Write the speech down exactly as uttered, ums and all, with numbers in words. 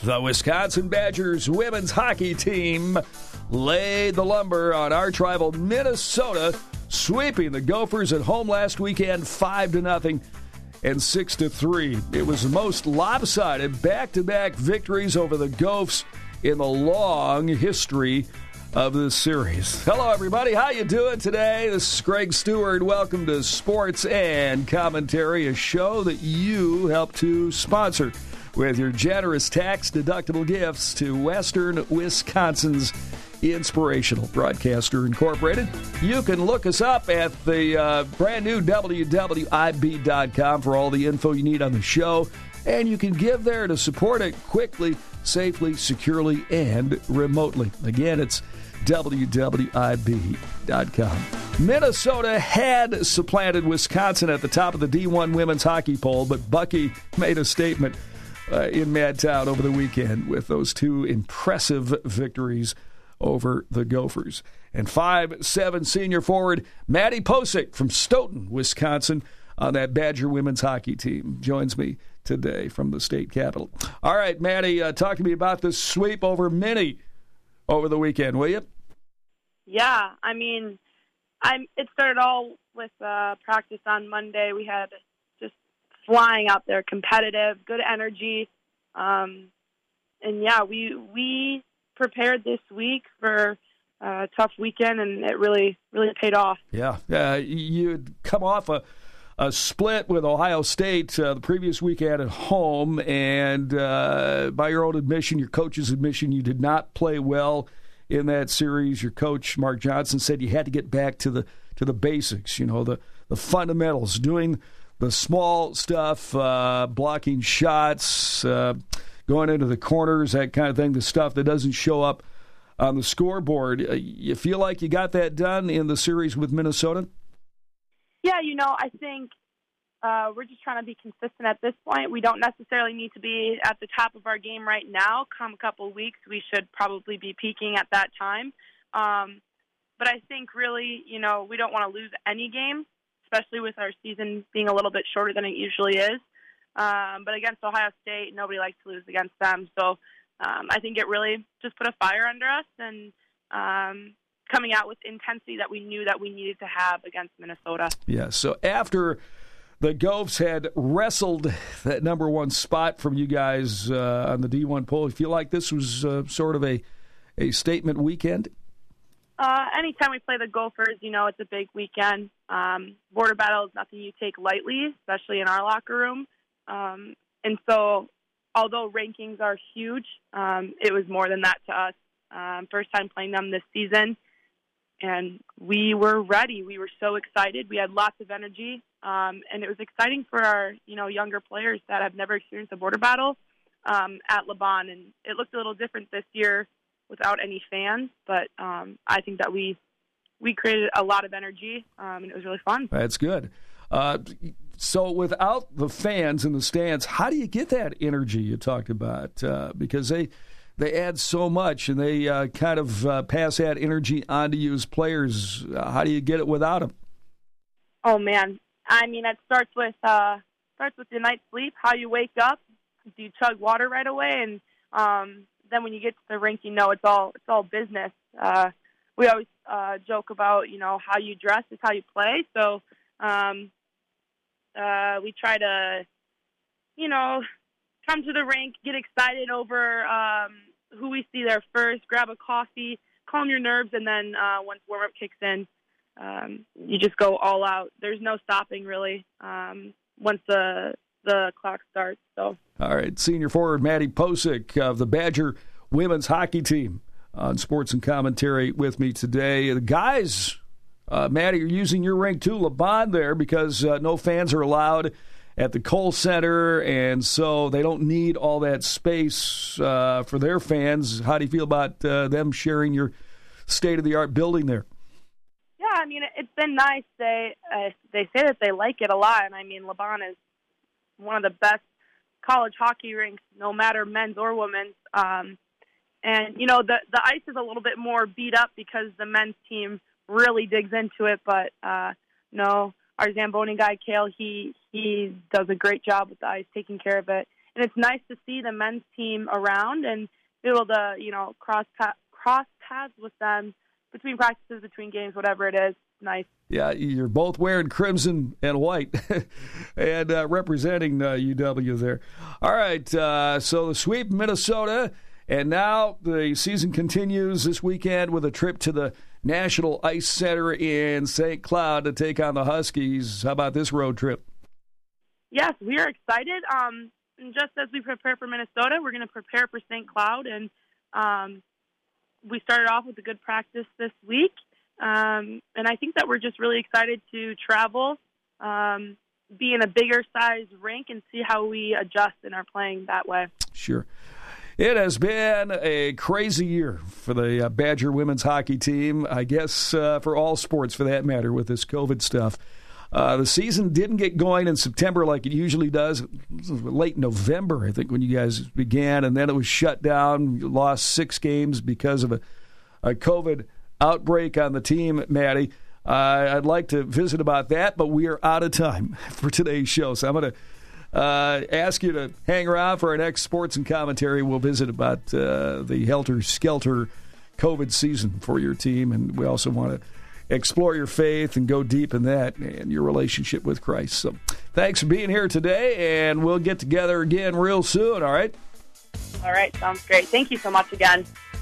The Wisconsin Badgers women's hockey team laid the lumber on arch rival Minnesota, sweeping the Gophers at home last weekend five to nothing and six to three. It was the most lopsided back-to-back victories over the Gophs in the long history of this series. Hello, everybody. How you doing today? This is Greg Stewart. Welcome to Sports and Commentary, a show that you help to sponsor with your generous tax-deductible gifts to Western Wisconsin's Inspirational Broadcaster Incorporated. You can look us up at the uh, brand new W W I B dot com for all the info you need on the show, and you can give there to support it quickly, safely, securely, and remotely. Again, it's W W I B dot com. Minnesota had supplanted Wisconsin at the top of the D one women's hockey poll, but Bucky made a statement uh, in Madtown over the weekend with those two impressive victories over the Gophers. And five seven senior forward Maddie Posick from Stoughton, Wisconsin, on that Badger women's hockey team, joins me today from the state capitol. All right, Maddie, uh, talk to me about this sweep over Minnie over the weekend, will you? Yeah, I mean, I'm. It started all with uh, practice on Monday. We had just flying out there, competitive, good energy, um, and yeah, we we prepared this week for a tough weekend, and it really really paid off. Yeah, uh, you'd come off a. A split with Ohio State uh, the previous weekend at home, and uh, by your own admission, your coach's admission, you did not play well in that series. Your coach, Mark Johnson, said you had to get back to the to the basics, you know, the, the fundamentals, doing the small stuff, uh, blocking shots, uh, going into the corners, that kind of thing, the stuff that doesn't show up on the scoreboard. Uh, you feel like you got that done in the series with Minnesota? Yeah, you know, I think uh, we're just trying to be consistent at this point. We don't necessarily need to be at the top of our game right now. Come a couple of weeks, we should probably be peaking at that time. Um, but I think really, you know, we don't want to lose any game, especially with our season being a little bit shorter than it usually is. Um, but against Ohio State, nobody likes to lose against them. So um, I think it really just put a fire under us and um coming out with intensity that we knew that we needed to have against Minnesota. Yeah, so after the Gophs had wrestled that number one spot from you guys uh, on the D one poll, you feel like this was uh, sort of a, a statement weekend? Uh, anytime we play the Gophers, you know, it's a big weekend. Um, border battle is nothing you take lightly, especially in our locker room. Um, and so although rankings are huge, um, it was more than that to us. Um, first time playing them this season. And we were ready. We were so excited. We had lots of energy, um, and it was exciting for our, you know, younger players that have never experienced a border battle um, at LeBon. And it looked a little different this year without any fans, but um, I think that we we created a lot of energy, um, and it was really fun. That's good. Uh, so without the fans in the stands, how do you get that energy you talked about? Uh, because they They add so much, and they uh, kind of uh, pass that energy on to you as players. Uh, how do you get it without them? Oh, man. I mean, it starts with uh, starts with your night's sleep, how you wake up. Do you chug water right away? And um, then when you get to the rink, you know it's all it's all business. Uh, we always uh, joke about, you know, how you dress is how you play. So um, uh, we try to, you know, come to the rink, get excited over um, who we see there first, grab a coffee, calm your nerves, and then uh, once warm-up kicks in, um, you just go all out. There's no stopping, really, um, once the the clock starts. So, all right, senior forward Maddie Posick of the Badger women's hockey team on Sports and Commentary with me today. The guys, uh, Maddie, are using your rink too, LeBon there, because uh, no fans are allowed at the Kohl Center, and so they don't need all that space uh, for their fans. How do you feel about uh, them sharing your state-of-the-art building there? Yeah, I mean, it's been nice. They uh, they say that they like it a lot, and I mean, LeBon is one of the best college hockey rinks, no matter men's or women's. Um, and, you know, the, the ice is a little bit more beat up because the men's team really digs into it, but uh, no, our Zamboni guy, Kale, he he does a great job with the ice, taking care of it. and it's nice to see the men's team around and be able to, you know, cross pa- cross paths with them between practices, between games, whatever it is. Nice. Yeah, you're both wearing crimson and white and uh, representing uh, U W there. All right, uh, so the sweep in Minnesota, and now the season continues this weekend with a trip to the National Ice Center in Saint Cloud to take on the Huskies. How about this road trip? Yes, we are excited. Um, and just as we prepare for Minnesota, we're going to prepare for Saint Cloud, and um, we started off with a good practice this week. Um, and I think that we're just really excited to travel, um, be in a bigger size rink, and see how we adjust in our playing that way. Sure. It has been a crazy year for the uh, Badger women's hockey team, I guess uh, for all sports for that matter, with this COVID stuff. Uh, the season didn't get going in September like it usually does. It was late November, I think, when you guys began, and then it was shut down. You lost six games because of a, a COVID outbreak on the team, Maddie. Uh, I'd like to visit about that, but we are out of time for today's show. So I'm going to uh, ask you to hang around for our next sports and commentary. We'll visit about uh, the helter-skelter COVID season for your team, and we also want to explore your faith and go deep in that and your relationship with Christ. So thanks for being here today, and we'll get together again real soon, all right? All right, sounds great. Thank you so much again.